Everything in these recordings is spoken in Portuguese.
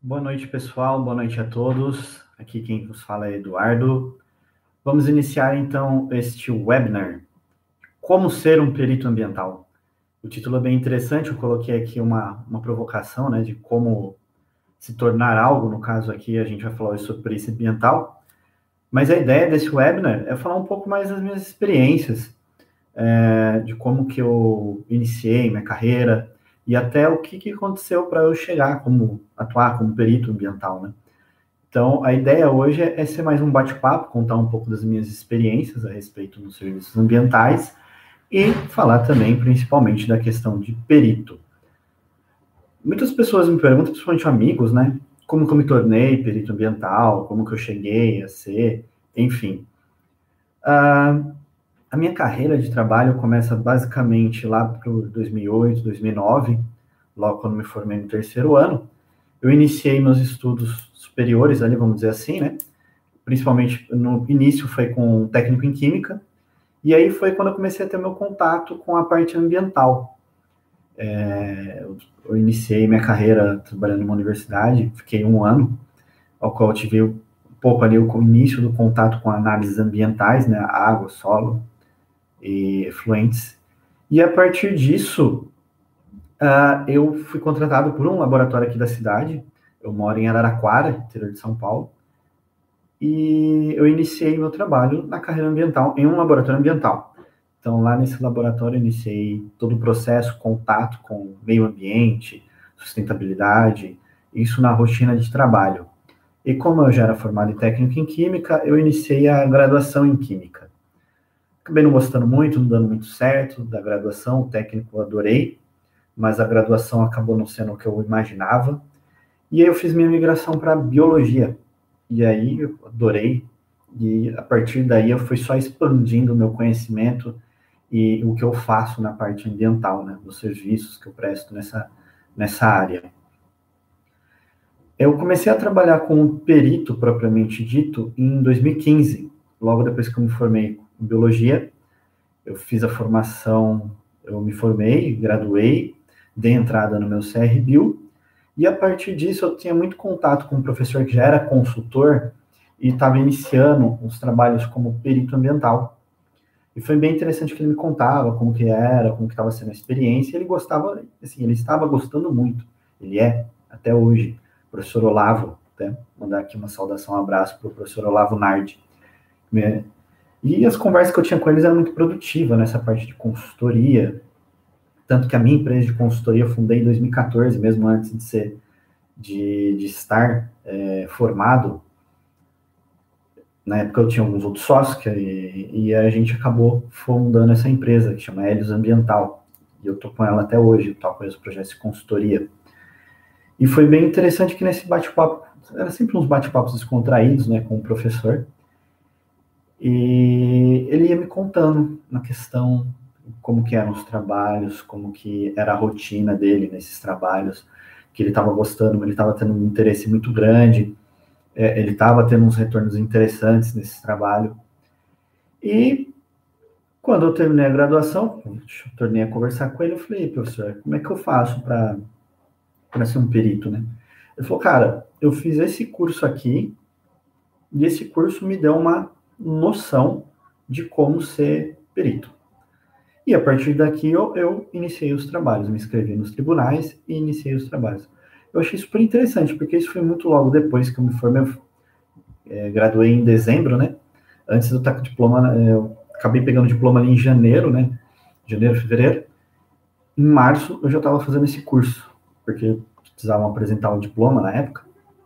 Boa noite, pessoal. Boa noite a todos. Aqui quem vos fala é Eduardo. Vamos iniciar, então, este webinar. Como ser um perito ambiental? O título é bem interessante. Eu coloquei aqui uma provocação, né, de como se tornar algo. No caso aqui, a gente vai falar hoje sobre perícia ambiental. Mas a ideia desse webinar é falar um pouco mais das minhas experiências, de como que eu iniciei minha carreira e até o que aconteceu para eu chegar atuar como perito ambiental, né? Então, a ideia hoje é ser mais um bate-papo, contar um pouco das minhas experiências a respeito dos serviços ambientais e falar também, principalmente, da questão de perito. Muitas pessoas me perguntam, principalmente amigos, né? Como que eu me tornei perito ambiental, como que eu cheguei a ser, enfim. A minha carreira de trabalho começa basicamente lá para 2008, 2009, logo quando me formei no terceiro ano. Eu iniciei meus estudos superiores ali, vamos dizer assim, né? Principalmente no início foi com técnico em química, e aí foi quando eu comecei a ter meu contato com a parte ambiental. Eu iniciei minha carreira trabalhando numa universidade, fiquei um ano, ao qual eu tive um pouco ali o início do contato com análises ambientais, né? Água, solo e efluentes. E a partir disso, eu fui contratado por um laboratório aqui da cidade. Eu moro em Araraquara, interior de São Paulo, e eu iniciei meu trabalho na carreira ambiental em um laboratório ambiental. Então, lá nesse laboratório, eu iniciei todo o processo, contato com o meio ambiente, sustentabilidade, isso na rotina de trabalho. E como eu já era formado em técnico em química, eu iniciei a graduação em química. Acabei não gostando muito, não dando muito certo da graduação, o técnico eu adorei, mas a graduação acabou não sendo o que eu imaginava. E aí eu fiz minha migração para biologia. E aí eu adorei. E a partir daí eu fui só expandindo o meu conhecimento e o que eu faço na parte ambiental, né? Os serviços que eu presto nessa área. Eu comecei a trabalhar como perito, propriamente dito, em 2015, logo depois que eu me formei em biologia. Eu fiz a formação, eu me formei, graduei, dei entrada no meu CRBio, e a partir disso eu tinha muito contato com um professor que já era consultor e estava iniciando os trabalhos como perito ambiental. E foi bem interessante que ele me contava como que era, como que estava sendo a experiência. Ele gostava, assim, ele estava gostando muito. Ele é, até hoje, professor Olavo, até mandar aqui uma saudação, um abraço para o professor Olavo Nardi. E as conversas que eu tinha com eles eram muito produtivas nessa parte de consultoria, tanto que a minha empresa de consultoria eu fundei em 2014, mesmo antes de estar formado. Na época eu tinha alguns outros sócios e a gente acabou fundando essa empresa que chama Helios Ambiental. E eu estou com ela até hoje, toco os projetos de consultoria. E foi bem interessante que nesse bate-papo, era sempre uns bate-papos descontraídos, né, com o professor. E ele ia me contando na questão como que eram os trabalhos, como que era a rotina dele nesses trabalhos, que ele estava gostando, ele estava tendo um interesse muito grande, ele estava tendo uns retornos interessantes nesse trabalho. E quando eu terminei a graduação, eu tornei a conversar com ele, eu falei, professor, como é que eu faço para ser um perito, né? Ele falou, cara, eu fiz esse curso aqui, e esse curso me deu uma noção de como ser perito. E a partir daqui eu iniciei os trabalhos, me inscrevi nos tribunais e iniciei os trabalhos. Eu achei super interessante, porque isso foi muito logo depois que eu me formei, eu graduei em dezembro, né? Antes de eu estar com o diploma, eu acabei pegando o diploma ali em janeiro, né? Janeiro, fevereiro. Em março eu já estava fazendo esse curso, porque precisavam apresentar o diploma na época.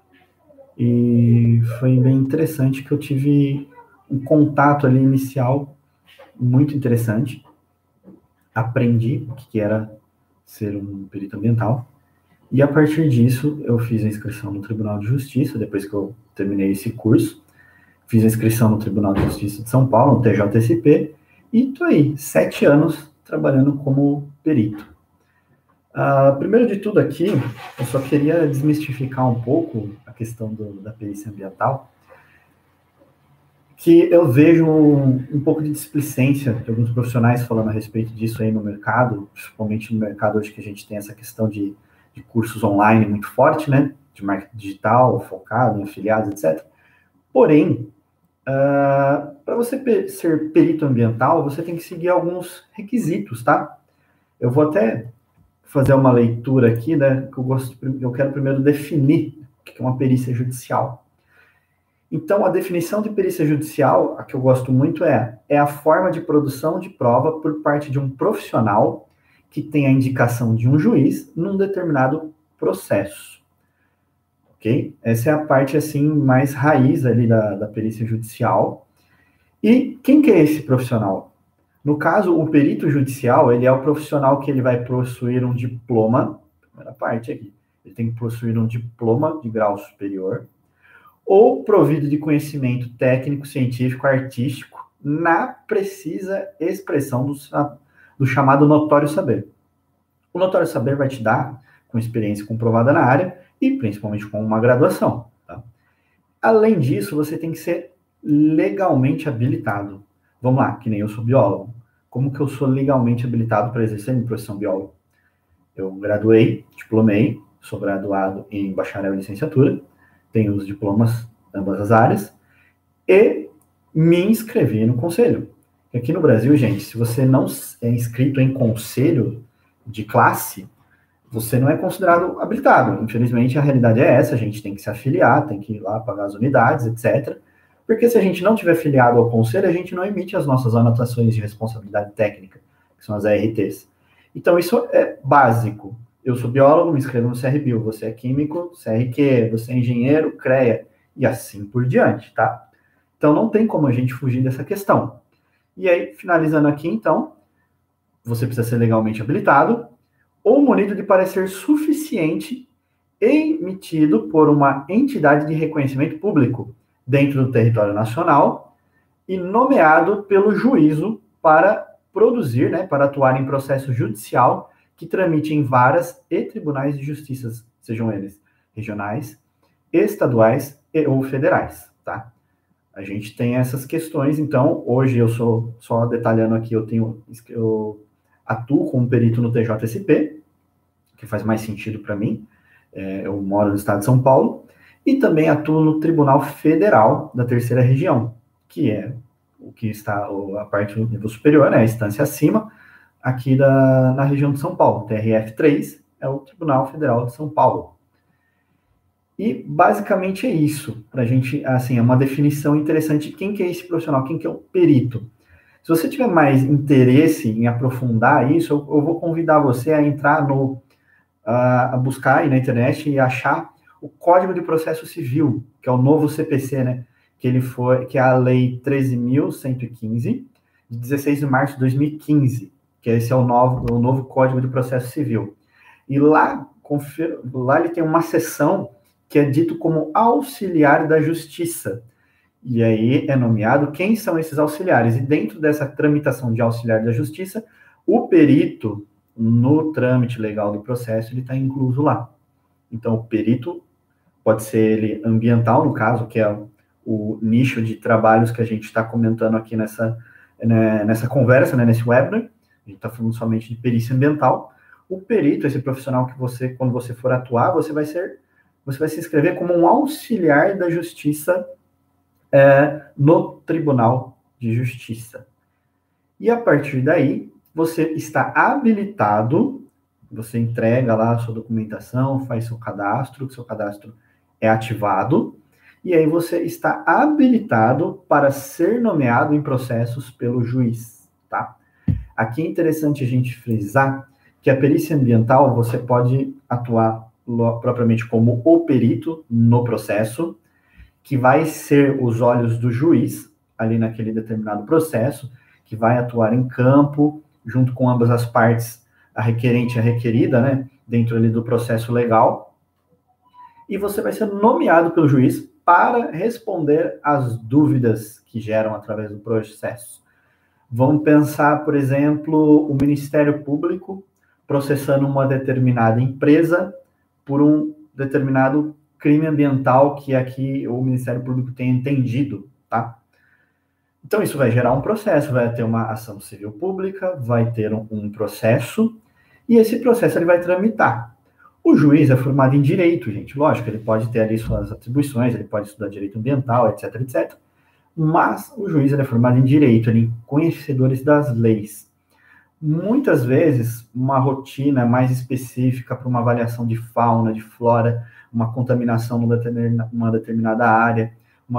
E foi bem interessante que eu tive um contato ali inicial muito interessante. Aprendi o que era ser um perito ambiental. E a partir disso, eu fiz a inscrição no Tribunal de Justiça, depois que eu terminei esse curso. Fiz a inscrição no Tribunal de Justiça de São Paulo, no TJSP, e estou aí, 7 anos trabalhando como perito. Primeiro de tudo aqui, eu só queria desmistificar um pouco a questão da perícia ambiental, que eu vejo um pouco de displicência de alguns profissionais falando a respeito disso aí no mercado, principalmente no mercado hoje que a gente tem essa questão de cursos online muito forte, né? de marketing digital, focado em afiliados, etc. Porém, para você ser perito ambiental, você tem que seguir alguns requisitos, tá? Eu vou até fazer uma leitura aqui, né? Que eu quero primeiro definir o que é uma perícia judicial. Então, a definição de perícia judicial, a que eu gosto muito é a forma de produção de prova por parte de um profissional que tem a indicação de um juiz num determinado processo. Ok? Essa é a parte, assim, mais raiz ali da perícia judicial. E quem que é esse profissional? No caso, o perito judicial, ele é o profissional que ele vai possuir um diploma, primeira parte aqui, ele tem que possuir um diploma de grau superior, ou provido de conhecimento técnico, científico, artístico, na precisa expressão do chamado notório saber. O notório saber vai te dar com experiência comprovada na área e principalmente com uma graduação. Tá? Além disso, você tem que ser legalmente habilitado. Vamos lá, que nem eu sou biólogo. Como que eu sou legalmente habilitado para exercer minha profissão biólogo? Eu graduei, diplomei, sou graduado em bacharel e licenciatura, tenho os diplomas em ambas as áreas, e me inscrevi no conselho. E aqui no Brasil, gente, se você não é inscrito em conselho de classe, você não é considerado habilitado. Infelizmente, a realidade é essa, a gente tem que se afiliar, tem que ir lá pagar as unidades, etc., porque se a gente não tiver filiado ao conselho, a gente não emite as nossas anotações de responsabilidade técnica, que são as ARTs. Então, isso é básico. Eu sou biólogo, me inscrevo no CRBio, você é químico, CRQ, você é engenheiro, CREA, e assim por diante, tá? Então, não tem como a gente fugir dessa questão. E aí, finalizando aqui, então, você precisa ser legalmente habilitado ou munido de parecer suficiente emitido por uma entidade de reconhecimento público dentro do território nacional e nomeado pelo juízo para produzir, né, para atuar em processo judicial que tramite em varas e tribunais de justiça, sejam eles regionais, estaduais e ou federais, tá? A gente tem essas questões, então, hoje eu sou, só detalhando aqui, eu atuo como perito no TJSP, que faz mais sentido para mim, eu moro no estado de São Paulo, e também atuo no Tribunal Federal da Terceira Região, que é o que está a parte do nível superior, né, a instância acima, aqui na região de São Paulo. TRF3 é o Tribunal Federal de São Paulo. E basicamente é isso, para a gente, assim, é uma definição interessante de quem que é esse profissional, quem que é o perito. Se você tiver mais interesse em aprofundar isso, eu vou convidar você a entrar a buscar aí na internet e achar o Código de Processo Civil, que é o novo CPC, né? Que é a Lei 13.115, de 16 de março de 2015, que esse é o novo Código de Processo Civil. E lá ele tem uma seção que é dito como auxiliar da justiça. E aí é nomeado quem são esses auxiliares. E dentro dessa tramitação de auxiliar da justiça, o perito, no trâmite legal do processo, ele está incluso lá. Então, o perito pode ser ele ambiental, no caso, que é o nicho de trabalhos que a gente está comentando aqui nessa conversa, né, nesse webinar. A gente está falando somente de perícia ambiental. O perito, esse profissional que você, quando você for atuar, você vai se inscrever como um auxiliar da justiça no Tribunal de Justiça. E a partir daí, você está habilitado, você entrega lá a sua documentação, faz seu cadastro é ativado, e aí você está habilitado para ser nomeado em processos pelo juiz, tá? Aqui é interessante a gente frisar que a perícia ambiental, você pode atuar propriamente como o perito no processo, que vai ser os olhos do juiz, ali naquele determinado processo, que vai atuar em campo, junto com ambas as partes, a requerente e a requerida, né, dentro ali do processo legal, e você vai ser nomeado pelo juiz para responder às dúvidas que geram através do processo. Vamos pensar, por exemplo, o Ministério Público processando uma determinada empresa por um determinado crime ambiental que aqui o Ministério Público tem entendido, tá? Então, isso vai gerar um processo, vai ter uma ação civil pública, vai ter um processo, e esse processo ele vai tramitar. O juiz é formado em direito, gente. Lógico, ele pode ter ali suas atribuições, ele pode estudar direito ambiental, etc, etc. Mas o juiz ele é formado em direito, ele é conhecedores das leis. Muitas vezes, uma rotina mais específica para uma avaliação de fauna, de flora, uma contaminação numa determinada área,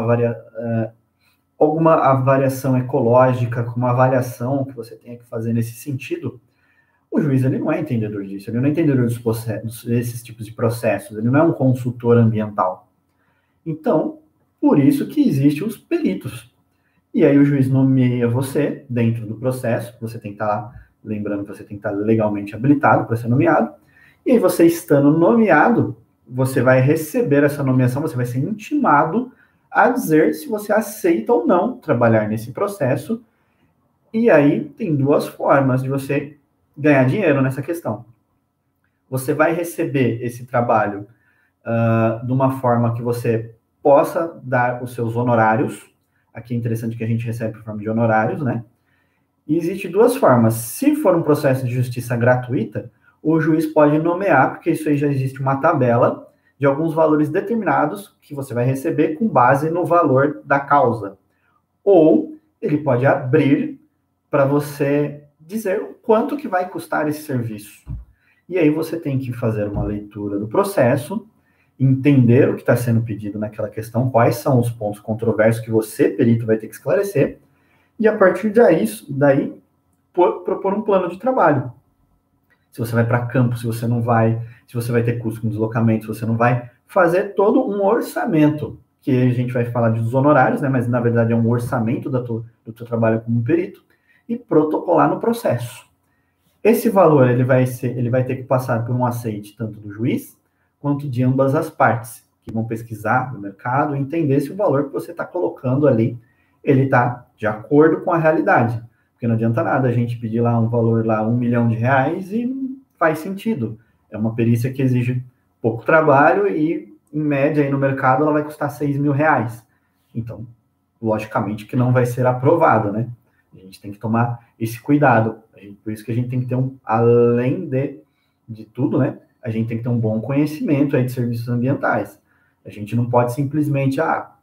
alguma avaliação ecológica, uma avaliação que você tenha que fazer nesse sentido, o juiz ele não é entendedor disso, ele não é entendedor desses tipos de processos, ele não é um consultor ambiental. Então, por isso que existem os peritos. E aí o juiz nomeia você dentro do processo, você tem que estar, lembrando que você tem que estar legalmente habilitado para ser nomeado, e aí você estando nomeado, você vai receber essa nomeação, você vai ser intimado a dizer se você aceita ou não trabalhar nesse processo, e aí tem duas formas de você ganhar dinheiro nessa questão. Você vai receber esse trabalho de uma forma que você possa dar os seus honorários. Aqui é interessante que a gente recebe por forma de honorários, né? E existe duas formas. Se for um processo de justiça gratuita, o juiz pode nomear, porque isso aí já existe uma tabela de alguns valores determinados que você vai receber com base no valor da causa. Ou ele pode abrir para você dizer o quanto que vai custar esse serviço. E aí você tem que fazer uma leitura do processo, entender o que está sendo pedido naquela questão, quais são os pontos controversos que você, perito, vai ter que esclarecer, e a partir daí propor um plano de trabalho. Se você vai para campo, se você não vai, se você vai ter custo com deslocamento, se você não vai, fazer todo um orçamento, que a gente vai falar dos honorários, né, mas na verdade é um orçamento do teu trabalho como perito, e protocolar no processo. Esse valor ele vai ter que passar por um aceite tanto do juiz quanto de ambas as partes, que vão pesquisar no mercado e entender se o valor que você está colocando ali, ele está de acordo com a realidade. Porque não adianta nada a gente pedir lá um valor lá, R$1 milhão e não faz sentido. É uma perícia que exige pouco trabalho e, em média, aí no mercado, ela vai custar R$6.000. Então, logicamente que não vai ser aprovado, né? A gente tem que tomar esse cuidado. Por isso que a gente tem que ter além de tudo, né? A gente tem que ter um bom conhecimento aí de serviços ambientais. A gente não pode simplesmente,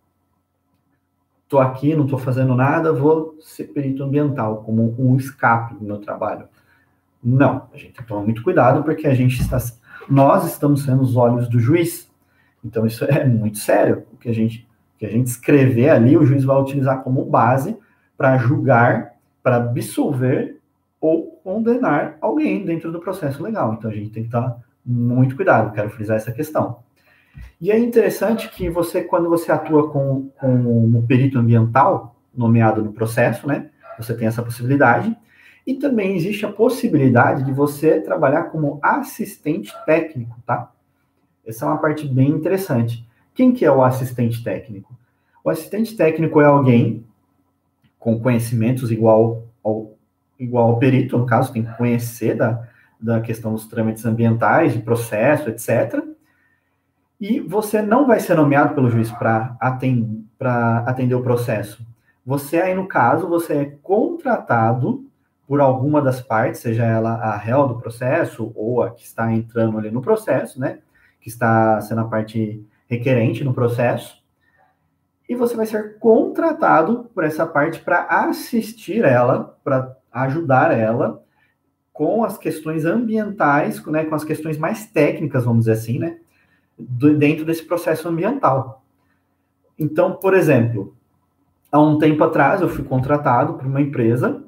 tô aqui, não tô fazendo nada, vou ser perito ambiental, como um escape no meu trabalho. Não, a gente tem que tomar muito cuidado, porque nós estamos sendo os olhos do juiz. Então, isso é muito sério. O que a gente escrever ali, o juiz vai utilizar como base para julgar, para absolver ou condenar alguém dentro do processo legal. Então, a gente tem que estar muito cuidado, quero frisar essa questão. E é interessante que quando você atua com um perito ambiental, nomeado no processo, né, você tem essa possibilidade, e também existe a possibilidade de você trabalhar como assistente técnico, tá? Essa é uma parte bem interessante. Quem que é o assistente técnico? O assistente técnico é alguém com conhecimentos igual ao perito, no caso, tem que conhecer da questão dos trâmites ambientais, de processo, etc. E você não vai ser nomeado pelo juiz para atender o processo. Você aí, no caso, você é contratado por alguma das partes, seja ela a réu do processo ou a que está entrando ali no processo, né? Que está sendo a parte requerente no processo. E você vai ser contratado por essa parte para assistir ela, para ajudar ela com as questões ambientais, né, com as questões mais técnicas, vamos dizer assim, né, dentro desse processo ambiental. Então, por exemplo, há um tempo atrás eu fui contratado por uma empresa,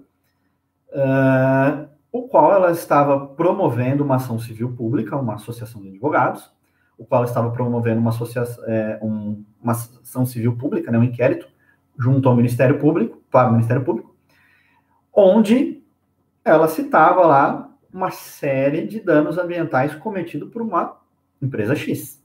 o qual ela estava promovendo uma ação civil pública, uma associação de advogados, o qual estava promovendo uma ação civil pública, né, um inquérito, junto ao Ministério Público, para o Ministério Público, onde ela citava lá uma série de danos ambientais cometidos por uma empresa X.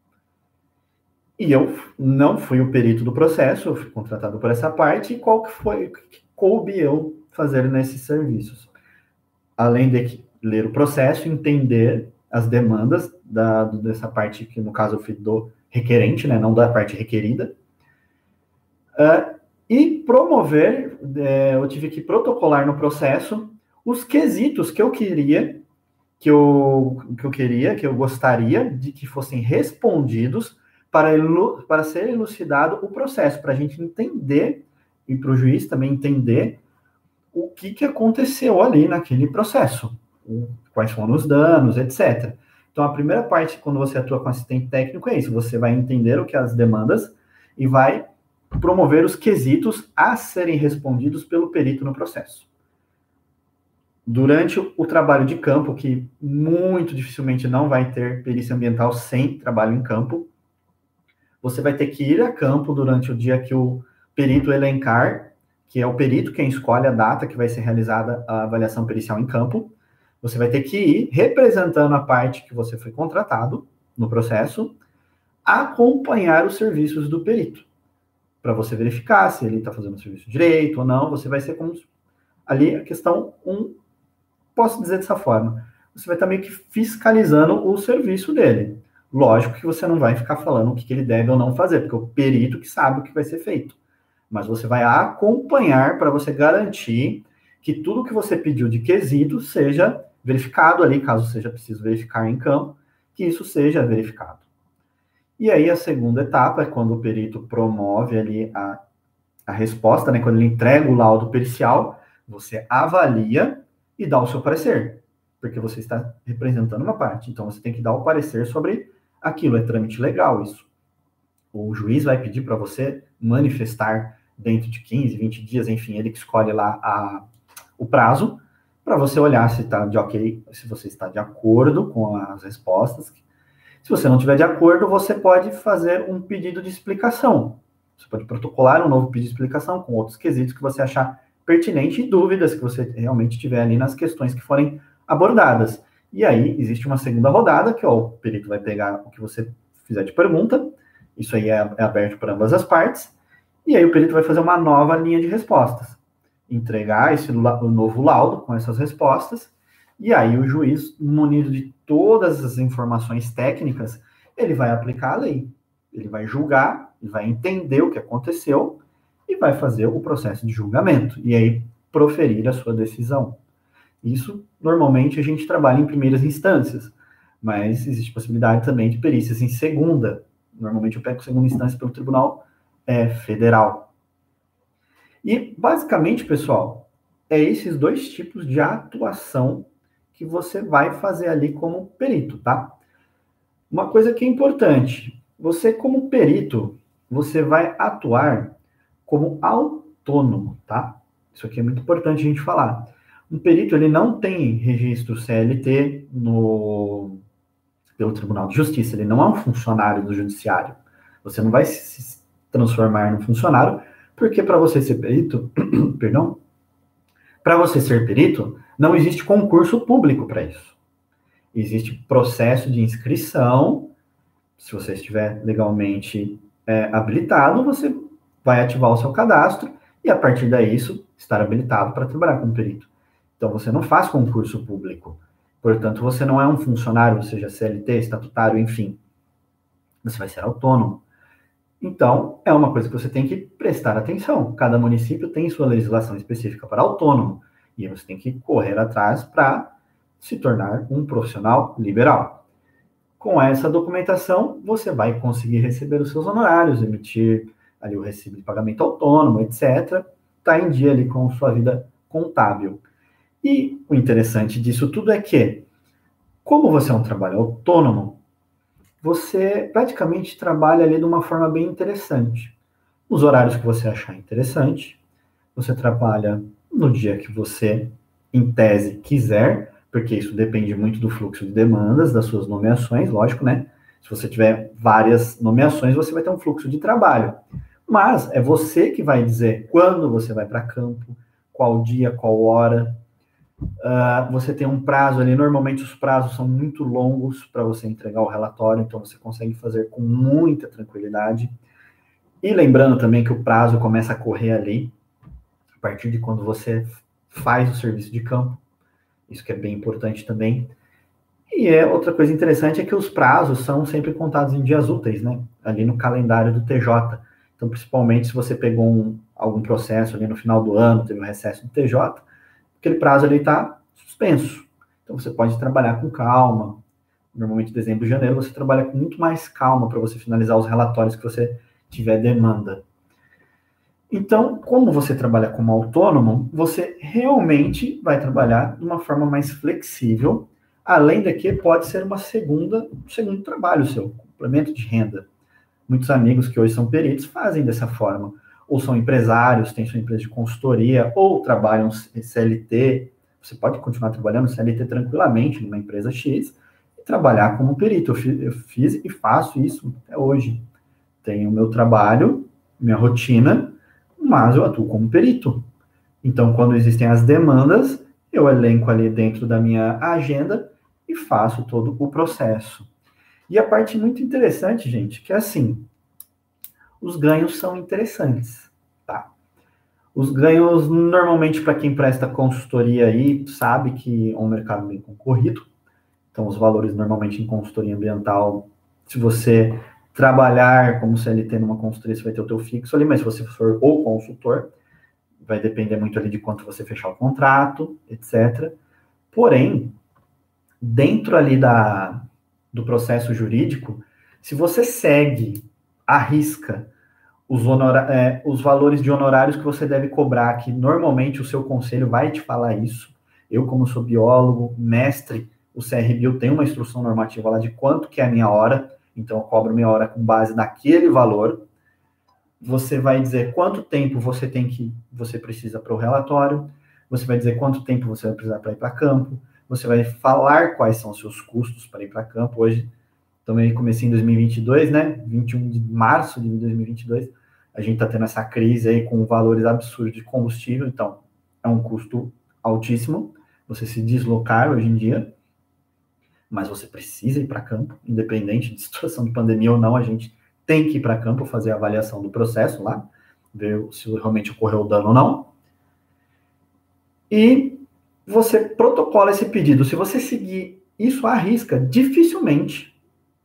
E eu não fui o perito do processo, eu fui contratado por essa parte, e qual que foi que coube eu fazer nesses serviços? Além de ler o processo, entender as demandas dessa parte, que no caso eu fui do requerente, né, não da parte requerida, e promover, eu tive que protocolar no processo os quesitos que eu queria que eu queria, que eu gostaria de que fossem respondidos para ser elucidado o processo, para a gente entender, e para o juiz também entender o que aconteceu ali naquele processo, quais foram os danos, etc. Então, a primeira parte, quando você atua com assistente técnico, é isso, você vai entender o que as demandas e vai promover os quesitos a serem respondidos pelo perito no processo. Durante o trabalho de campo, que muito dificilmente não vai ter perícia ambiental sem trabalho em campo, você vai ter que ir a campo durante o dia que o perito elencar, que é o perito quem escolhe a data que vai ser realizada a avaliação pericial em campo. Você vai ter que ir representando a parte que você foi contratado no processo, acompanhar os serviços do perito, para você verificar se ele está fazendo o serviço direito ou não. Você vai ser como ali a questão 1, posso dizer dessa forma, você vai estar meio que fiscalizando o serviço dele. Lógico que você não vai ficar falando o que ele deve ou não fazer, porque é o perito que sabe o que vai ser feito. Mas você vai acompanhar para você garantir que tudo que você pediu de quesito seja verificado ali, caso seja preciso verificar em campo, que isso seja verificado. E aí a segunda etapa é quando o perito promove ali a resposta, né? Quando ele entrega o laudo pericial, você avalia e dá o seu parecer, porque você está representando uma parte, então você tem que dar o parecer sobre aquilo, é trâmite legal isso. O juiz vai pedir para você manifestar dentro de 15, 20 dias, enfim, ele que escolhe lá o prazo, para você olhar se está de ok, se você está de acordo com as respostas. Se você não tiver de acordo, você pode fazer um pedido de explicação. Você pode protocolar um novo pedido de explicação com outros quesitos que você achar pertinente e dúvidas que você realmente tiver ali nas questões que forem abordadas. E aí, existe uma segunda rodada, que o perito vai pegar o que você fizer de pergunta, isso aí é aberto para ambas as partes, e aí o perito vai fazer uma nova linha de respostas, entregar o novo laudo com essas respostas, e aí o juiz, munido de todas as informações técnicas, ele vai aplicar a lei, ele vai julgar, ele vai entender o que aconteceu, e vai fazer o processo de julgamento, e aí proferir a sua decisão. Isso, normalmente, a gente trabalha em primeiras instâncias, mas existe possibilidade também de perícias em segunda. Normalmente eu pego segunda instância pelo Tribunal Federal. E, basicamente, pessoal, é esses dois tipos de atuação que você vai fazer ali como perito, tá? Uma coisa que é importante, você como perito, você vai atuar como autônomo, tá? Isso aqui é muito importante a gente falar. Um perito, ele não tem registro CLT pelo Tribunal de Justiça, ele não é um funcionário do judiciário. Você não vai se transformar num funcionário, porque para você ser perito, perdão, para você ser perito, não existe concurso público para isso. Existe processo de inscrição, se você estiver legalmente habilitado, você vai ativar o seu cadastro e, a partir daí, estar habilitado para trabalhar como perito. Então, você não faz concurso público. Portanto, você não é um funcionário, seja CLT, estatutário, enfim. Você vai ser autônomo. Então, é uma coisa que você tem que prestar atenção. Cada município tem sua legislação específica para autônomo. E você tem que correr atrás para se tornar um profissional liberal. Com essa documentação, você vai conseguir receber os seus honorários, emitir ali o recibo de pagamento autônomo, etc. Está em dia ali com sua vida contábil. E o interessante disso tudo é que, como você é um trabalho autônomo, você praticamente trabalha ali de uma forma bem interessante. Os horários que você achar interessante, você trabalha no dia que você, em tese, quiser, porque isso depende muito do fluxo de demandas, das suas nomeações, lógico, né? Se você tiver várias nomeações, você vai ter um fluxo de trabalho. Mas é você que vai dizer quando você vai para campo, qual dia, qual hora. Você tem um prazo ali, normalmente os prazos são muito longos para você entregar o relatório, então você consegue fazer com muita tranquilidade. E lembrando também que o prazo começa a correr ali, a partir de quando você faz o serviço de campo, isso que é bem importante também. E outra coisa interessante é que os prazos são sempre contados em dias úteis, né? Ali no calendário do TJ. Então, principalmente se você pegou algum processo ali no final do ano, teve um recesso do TJ, aquele prazo ali está suspenso. Então, você pode trabalhar com calma. Normalmente, dezembro e janeiro, você trabalha com muito mais calma para você finalizar os relatórios que você tiver demanda. Então, como você trabalha como autônomo, você realmente vai trabalhar de uma forma mais flexível, além de que pode ser um segundo trabalho seu, complemento de renda. Muitos amigos que hoje são peritos fazem dessa forma, ou são empresários, têm sua empresa de consultoria, ou trabalham CLT. Você pode continuar trabalhando CLT tranquilamente numa empresa X e trabalhar como perito. Eu fiz e faço isso até hoje. Tenho meu trabalho, minha rotina, mas eu atuo como perito. Então, quando existem as demandas, eu elenco ali dentro da minha agenda e faço todo o processo. E a parte muito interessante, gente, que é assim, os ganhos são interessantes, tá? Os ganhos, normalmente, para quem presta consultoria aí, sabe que é um mercado bem concorrido. Então, os valores, normalmente, em consultoria ambiental, se você trabalhar como CLT numa consultoria, você vai ter o teu fixo ali, mas se você for o consultor, vai depender muito ali de quanto você fechar o contrato, etc. Porém, dentro ali do processo jurídico, se você segue à risca os valores de honorários que você deve cobrar, que normalmente o seu conselho vai te falar isso. Eu, como sou biólogo, mestre, o CRBio tem uma instrução normativa lá de quanto que é a minha hora, então eu cobro minha hora com base naquele valor. Você vai dizer quanto tempo você precisa para o relatório, você vai dizer quanto tempo você vai precisar para ir para campo, você vai falar quais são os seus custos para ir para campo. Hoje, também comecei em 2022, né? 21 de março de 2022, a gente está tendo essa crise aí com valores absurdos de combustível, então é um custo altíssimo você se deslocar hoje em dia, mas você precisa ir para campo, independente de situação de pandemia ou não, a gente tem que ir para campo fazer a avaliação do processo lá, ver se realmente ocorreu dano ou não. E você protocola esse pedido. Se você seguir isso à risca, dificilmente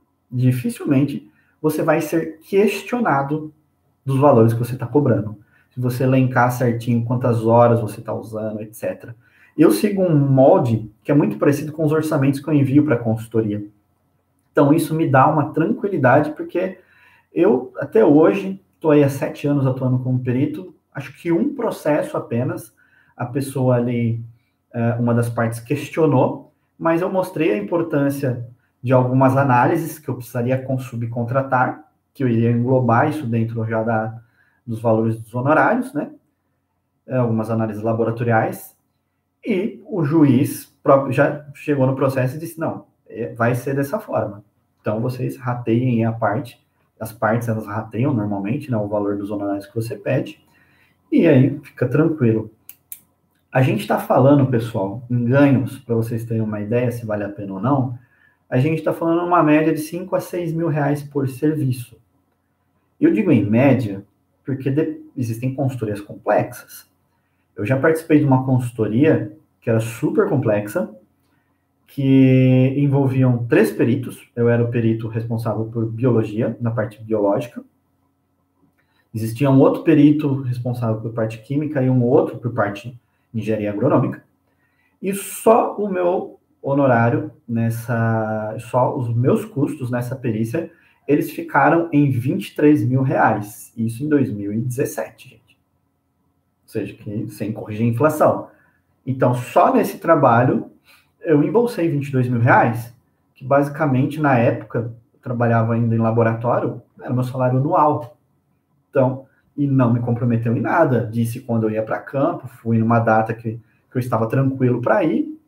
você vai ser questionado dos valores que você está cobrando. Se você elencar certinho quantas horas você está usando, etc. Eu sigo um molde que é muito parecido com os orçamentos que eu envio para a consultoria. Então, isso me dá uma tranquilidade, porque eu, até hoje, estou aí há 7 anos atuando como perito, acho que um processo apenas, a pessoa ali, uma das partes questionou, mas eu mostrei a importância de algumas análises que eu precisaria subcontratar, que eu iria englobar isso dentro já dos valores dos honorários, né? Algumas análises laboratoriais, e o juiz próprio já chegou no processo e disse, não, vai ser dessa forma. Então, vocês rateiem as partes elas rateiam normalmente, né, o valor dos honorários que você pede, e aí fica tranquilo. A gente está falando, pessoal, em ganhos, para vocês terem uma ideia se vale a pena ou não, a gente está falando uma média de 5 a 6 mil reais por serviço. Eu digo em média, porque existem consultorias complexas. Eu já participei de uma consultoria que era super complexa, que envolviam 3 peritos. Eu era o perito responsável por biologia, na parte biológica. Existia um outro perito responsável por parte química e um outro por parte de engenharia agronômica. E só o meu honorário só os meus custos nessa perícia, eles ficaram em 23 mil reais. Isso em 2017, gente. Ou seja, que sem corrigir a inflação. Então, só nesse trabalho, eu embolsei 22 mil reais, que basicamente, na época, eu trabalhava ainda em laboratório, era meu salário anual. Então, e não me comprometeu em nada. Disse quando eu ia para campo, fui numa data que eu estava tranquilo para ir.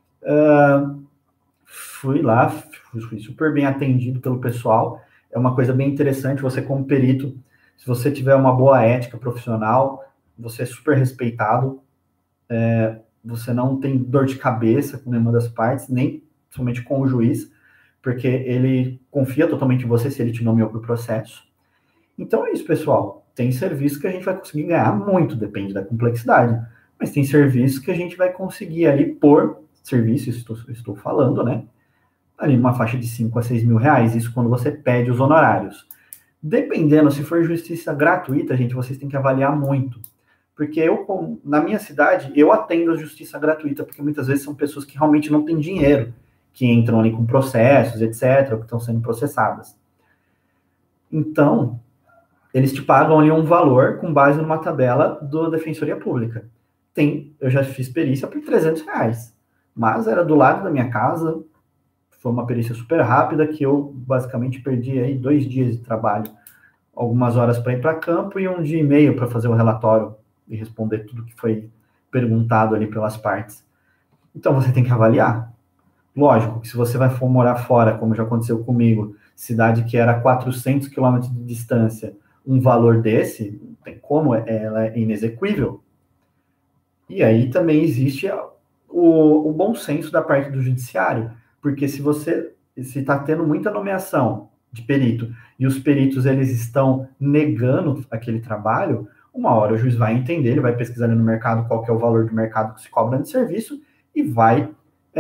Fui lá, fui super bem atendido pelo pessoal. É uma coisa bem interessante, você como perito, se você tiver uma boa ética profissional, você é super respeitado, você não tem dor de cabeça com nenhuma das partes, nem somente com o juiz, porque ele confia totalmente em você se ele te nomeou para o processo. Então é isso, pessoal. Tem serviço que a gente vai conseguir ganhar muito, depende da complexidade, mas tem serviço que a gente vai conseguir ali por serviço, estou falando, né? Ali numa faixa de 5 a 6 mil reais, isso quando você pede os honorários. Dependendo, se for justiça gratuita, gente, vocês têm que avaliar muito, Porque na minha cidade, eu atendo a justiça gratuita, porque muitas vezes são pessoas que realmente não têm dinheiro, que entram ali com processos, etc., ou que estão sendo processadas. Então, eles te pagam ali um valor com base numa tabela da Defensoria Pública. Eu já fiz perícia por R$300, mas era do lado da minha casa, foi uma perícia super rápida, que eu basicamente perdi aí 2 dias de trabalho, algumas horas para ir para campo e 1 dia e meio para fazer o relatório e responder tudo que foi perguntado ali pelas partes. Então, você tem que avaliar. Lógico que se você vai for morar fora, como já aconteceu comigo, cidade que era 400 quilômetros de distância, um valor desse, não tem como, ela é inexequível. E aí também existe o bom senso da parte do judiciário, porque se está tendo muita nomeação de perito, e os peritos eles estão negando aquele trabalho, uma hora o juiz vai entender, ele vai pesquisar ali no mercado qual que é o valor do mercado que se cobra de serviço, e vai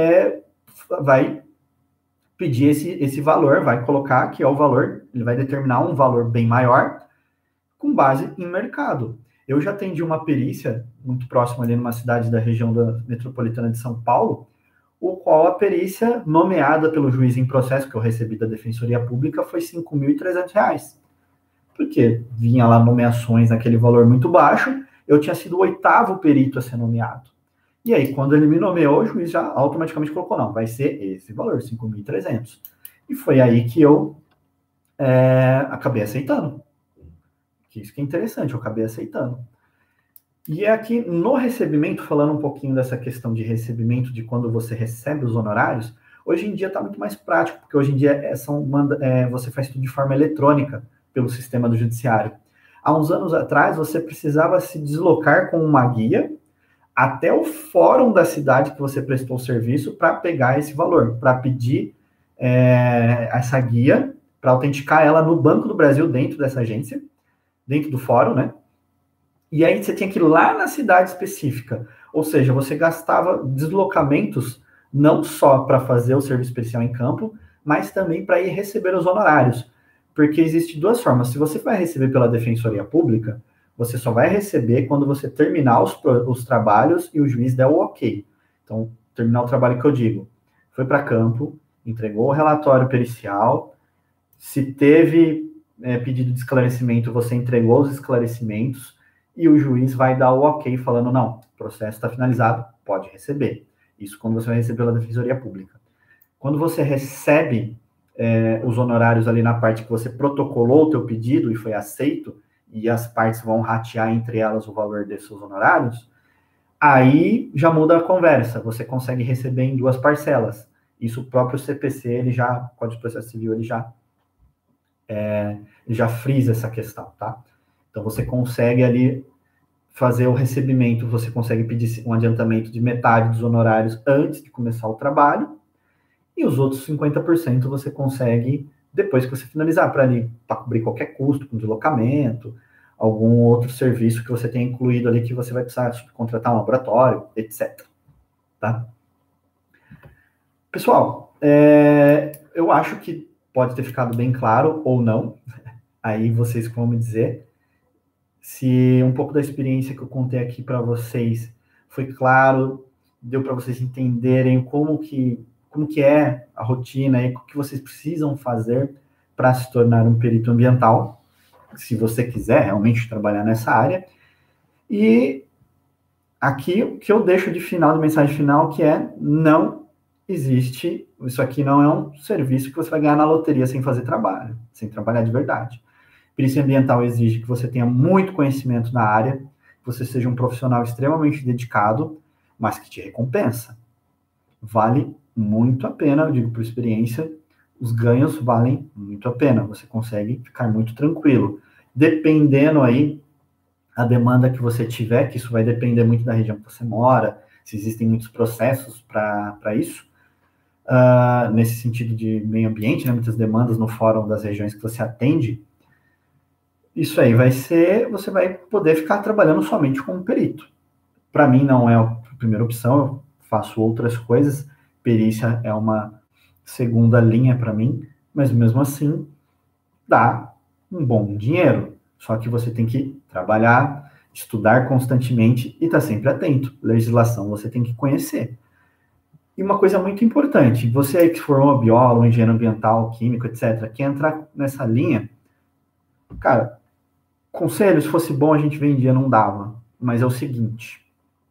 pedir esse valor, vai colocar que é o valor, ele vai determinar um valor bem maior, com base em mercado. Eu já atendi uma perícia muito próxima ali numa cidade da região metropolitana de São Paulo, o qual a perícia nomeada pelo juiz em processo que eu recebi da Defensoria Pública foi R$5.300. Porque vinha lá nomeações naquele valor muito baixo, eu tinha sido o 8º perito a ser nomeado. E aí, quando ele me nomeou, o juiz já automaticamente colocou, não, vai ser esse valor, 5.300. E foi aí que eu acabei aceitando. Isso que é interessante, eu acabei aceitando. E aqui no recebimento, falando um pouquinho dessa questão de recebimento, de quando você recebe os honorários, hoje em dia está muito mais prático, porque hoje em dia você faz tudo de forma eletrônica pelo sistema do judiciário. Há uns anos atrás, você precisava se deslocar com uma guia até o fórum da cidade que você prestou o serviço para pegar esse valor, para pedir essa guia, para autenticar ela no Banco do Brasil, dentro dessa agência, dentro do fórum, né? E aí você tinha que ir lá na cidade específica. Ou seja, você gastava deslocamentos não só para fazer o serviço especial em campo, mas também para ir receber os honorários. Porque existem 2 formas. Se você vai receber pela Defensoria Pública, você só vai receber quando você terminar os trabalhos e o juiz der o ok. Então, terminar o trabalho que eu digo. Foi para campo, entregou o relatório pericial, se teve pedido de esclarecimento, você entregou os esclarecimentos e o juiz vai dar o ok falando, não, o processo está finalizado, pode receber. Isso quando você vai receber pela Defensoria Pública. Quando você recebe os honorários ali na parte que você protocolou o teu pedido e foi aceito, e as partes vão ratear entre elas o valor desses honorários, aí já muda a conversa, você consegue receber em 2 parcelas. Isso o próprio CPC, Código de Processo Civil, ele já frisa essa questão, tá? Então, você consegue ali fazer o recebimento, você consegue pedir um adiantamento de metade dos honorários antes de começar o trabalho, e os outros 50% você consegue depois que você finalizar, para cobrir qualquer custo, com deslocamento, algum outro serviço que você tenha incluído ali que você vai precisar contratar um laboratório, etc. Tá? Pessoal, eu acho que pode ter ficado bem claro ou não, aí vocês vão me dizer se um pouco da experiência que eu contei aqui para vocês foi claro, deu para vocês entenderem como que é a rotina e o que vocês precisam fazer para se tornar um perito ambiental, se você quiser realmente trabalhar nessa área. E aqui o que eu deixo de mensagem final, que é, não existe, isso aqui não é um serviço que você vai ganhar na loteria sem fazer trabalho, sem trabalhar de verdade. Perícia ambiental exige que você tenha muito conhecimento na área, que você seja um profissional extremamente dedicado, mas que te recompensa. Vale muito a pena, eu digo por experiência, os ganhos valem muito a pena, você consegue ficar muito tranquilo. Dependendo aí a demanda que você tiver, que isso vai depender muito da região que você mora, se existem muitos processos para isso, nesse sentido de meio ambiente, né, muitas demandas no fórum das regiões que você atende, isso aí você vai poder ficar trabalhando somente como perito. Para mim não é a primeira opção, eu faço outras coisas, perícia é uma segunda linha para mim, mas mesmo assim dá um bom dinheiro, só que você tem que trabalhar, estudar constantemente e estar sempre atento. Legislação você tem que conhecer. E uma coisa muito importante, você aí que for um biólogo, engenheiro ambiental, químico, etc., quer entrar nessa linha, cara, conselho, se fosse bom a gente vendia, não dava. Mas é o seguinte,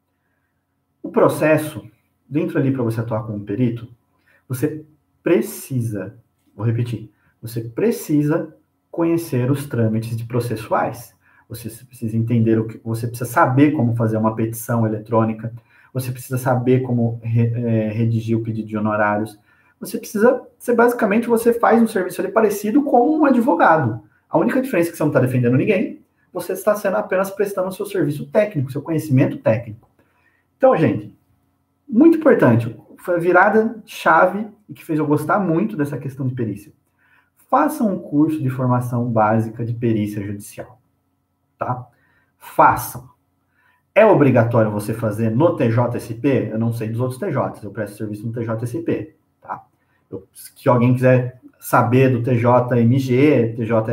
o processo, dentro ali para você atuar como perito, você precisa, vou repetir, você precisa conhecer os trâmites de processuais. Você precisa entender você precisa saber como fazer uma petição eletrônica, você precisa saber como redigir o pedido de honorários. Basicamente, você faz um serviço ali parecido com um advogado. A única diferença é que você não está defendendo ninguém, você está sendo apenas prestando o seu serviço técnico, seu conhecimento técnico. Então, gente, muito importante, foi a virada chave e que fez eu gostar muito dessa questão de perícia. Faça um curso de formação básica de perícia judicial, tá? Façam. É obrigatório você fazer no TJSP? Eu não sei dos outros TJs, eu presto serviço no TJSP, tá? Se alguém quiser saber do TJMG,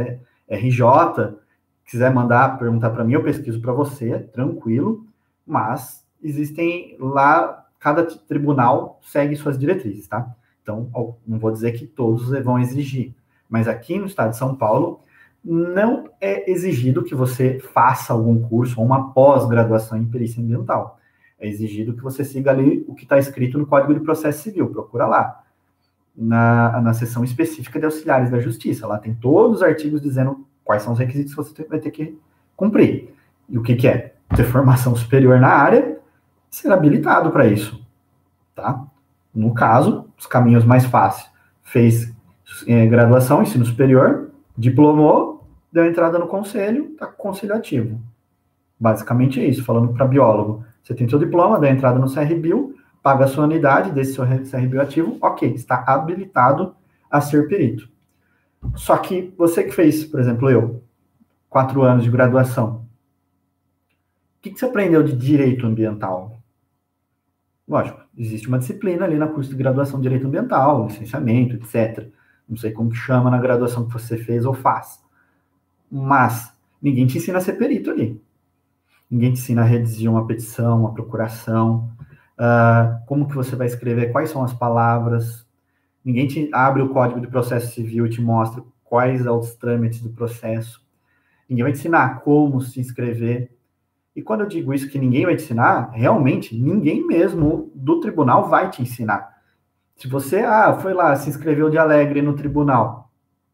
TJRJ, quiser mandar, perguntar para mim, eu pesquiso para você, tranquilo, mas existem lá, cada tribunal segue suas diretrizes, tá? Então, não vou dizer que todos vão exigir, mas aqui no estado de São Paulo, não é exigido que você faça algum curso ou uma pós-graduação em perícia ambiental. É exigido que você siga ali o que está escrito no Código de Processo Civil, procura lá, na seção específica de auxiliares da justiça. Lá tem todos os artigos dizendo quais são os requisitos que você vai ter que cumprir. E o que é? Ter formação superior na área, ser habilitado para isso, tá? No caso, os caminhos mais fáceis. Fez graduação, ensino superior, diplomou, deu entrada no conselho, está com conselho ativo. Basicamente é isso, falando para biólogo. Você tem seu diploma, deu entrada no CRBio, paga a sua anuidade desse seu CRBio ativo, ok, está habilitado a ser perito. Só que você que fez, por exemplo, 4 anos de graduação, o que você aprendeu de direito ambiental? Lógico, existe uma disciplina ali na curso de graduação de direito ambiental, licenciamento, etc. Não sei como que chama na graduação que você fez ou faz. Mas ninguém te ensina a ser perito ali. Ninguém te ensina a redigir uma petição, uma procuração, como que você vai escrever, quais são as palavras. Ninguém te abre o Código de Processo Civil e te mostra quais são os trâmites do processo. Ninguém vai te ensinar como se inscrever. E quando eu digo isso que ninguém vai te ensinar, realmente ninguém mesmo do tribunal vai te ensinar. Se você foi lá, se inscreveu de alegre no tribunal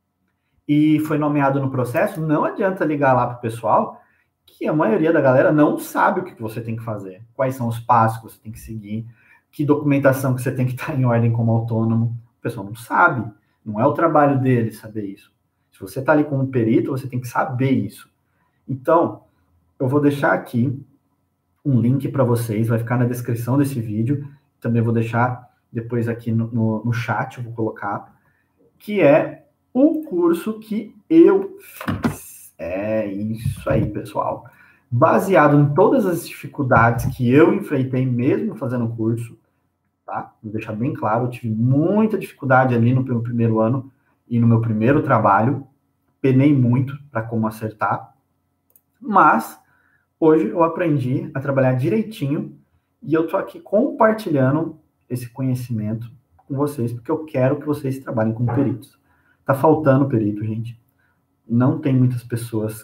e foi nomeado no processo, não adianta ligar lá para o pessoal, que a maioria da galera não sabe o que você tem que fazer, quais são os passos que você tem que seguir, que documentação que você tem que estar em ordem como autônomo. O pessoal não sabe, não é o trabalho dele saber isso. Se você está ali como perito, você tem que saber isso. Então, eu vou deixar aqui um link para vocês, vai ficar na descrição desse vídeo, também vou deixar depois aqui no chat, eu vou colocar, que é o curso que eu fiz. É isso aí, pessoal. Baseado em todas as dificuldades que eu enfrentei mesmo fazendo o curso, tá? Vou deixar bem claro, eu tive muita dificuldade ali no meu primeiro ano e no meu primeiro trabalho, penei muito para como acertar, mas hoje eu aprendi a trabalhar direitinho e eu tô aqui compartilhando esse conhecimento com vocês, porque eu quero que vocês trabalhem como peritos. Tá faltando perito, gente. Não tem muitas pessoas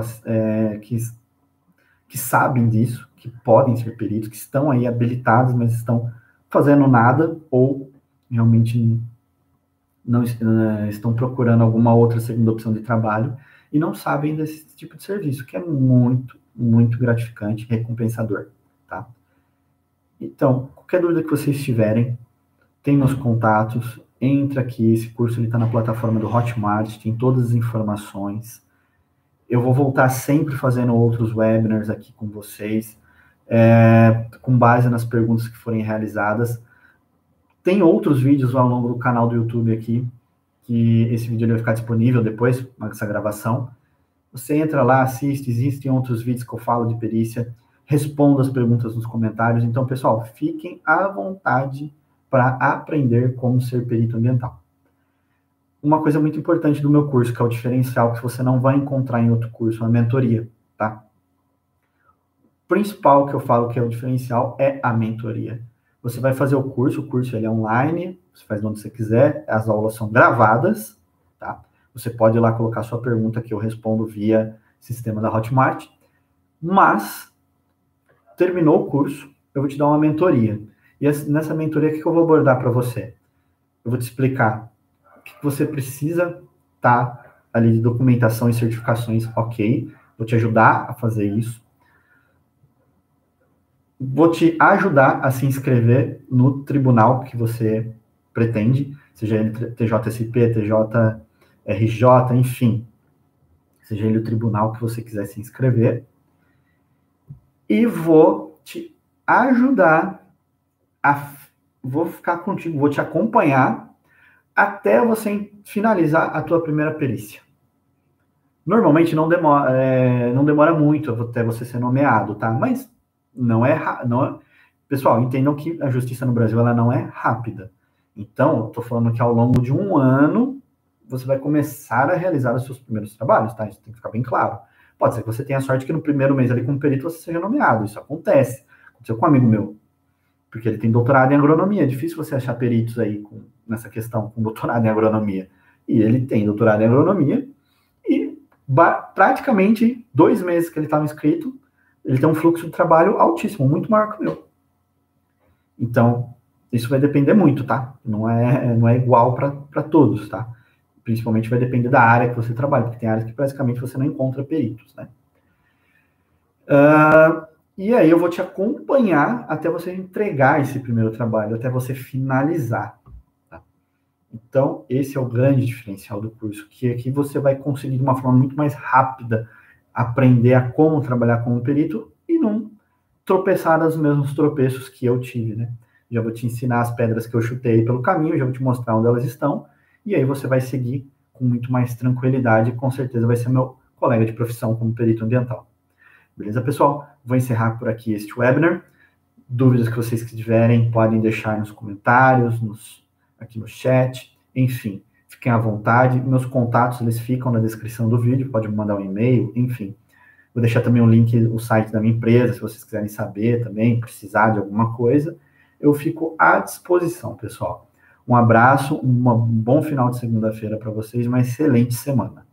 que sabem disso, que podem ser peritos, que estão aí habilitados, mas estão fazendo nada ou realmente não estão procurando alguma outra segunda opção de trabalho e não sabem desse tipo de serviço, que é muito, muito gratificante e recompensador, tá? Então, qualquer dúvida que vocês tiverem, tem meus contatos, entra aqui, esse curso está na plataforma do Hotmart, tem todas as informações. Eu vou voltar sempre fazendo outros webinars aqui com vocês, com base nas perguntas que forem realizadas. Tem outros vídeos ao longo do canal do YouTube aqui, que esse vídeo vai ficar disponível depois dessa gravação. Você entra lá, assiste, existem outros vídeos que eu falo de perícia, respondo as perguntas nos comentários. Então, pessoal, fiquem à vontade para aprender como ser perito ambiental. Uma coisa muito importante do meu curso, que é o diferencial que você não vai encontrar em outro curso, é a mentoria, tá? principal que eu falo que é o diferencial é a mentoria. Você vai fazer o curso ele é online, você faz onde você quiser, as aulas são gravadas, tá? Você pode ir lá colocar sua pergunta que eu respondo via sistema da Hotmart, mas terminou o curso, eu vou te dar uma mentoria. E nessa mentoria, o que eu vou abordar para você? Eu vou te explicar o que você precisa ali de documentação e certificações, ok? Vou te ajudar a fazer isso. Vou te ajudar a se inscrever no tribunal que você pretende, seja ele TJSP, TJRJ, enfim, seja ele o tribunal que você quiser se inscrever. E vou te ajudar vou ficar contigo, vou te acompanhar até você finalizar a tua primeira perícia. Normalmente não demora muito até você ser nomeado, tá? Mas não é. Pessoal, entendam que a justiça no Brasil ela não é rápida. Então, eu tô falando que ao longo de um ano você vai começar a realizar os seus primeiros trabalhos, tá? Isso tem que ficar bem claro. Pode ser que você tenha sorte que no primeiro mês ali como perito você seja nomeado. Isso acontece. Aconteceu com um amigo meu. Porque ele tem doutorado em agronomia. É difícil você achar peritos aí nessa questão, com doutorado em agronomia. E ele tem doutorado em agronomia e praticamente 2 meses que ele estava inscrito, ele tem um fluxo de trabalho altíssimo, muito maior que o meu. Então, isso vai depender muito, tá? Não é igual para todos, tá? Principalmente vai depender da área que você trabalha, porque tem áreas que praticamente você não encontra peritos, né? E aí eu vou te acompanhar até você entregar esse primeiro trabalho, até você finalizar. Tá? Então, esse é o grande diferencial do curso, que aqui você vai conseguir de uma forma muito mais rápida aprender a como trabalhar como perito e não tropeçar nos mesmos tropeços que eu tive, né? Já vou te ensinar as pedras que eu chutei pelo caminho, já vou te mostrar onde elas estão, e aí você vai seguir com muito mais tranquilidade, e com certeza vai ser meu colega de profissão como perito ambiental. Beleza, pessoal? Vou encerrar por aqui este webinar. Dúvidas que vocês tiverem, podem deixar nos comentários, aqui no chat, enfim, fiquem à vontade. Meus contatos, eles ficam na descrição do vídeo, pode me mandar um e-mail, enfim. Vou deixar também o link, o site da minha empresa, se vocês quiserem saber também, precisar de alguma coisa, eu fico à disposição, pessoal. Um abraço, um bom final de segunda-feira para vocês, uma excelente semana.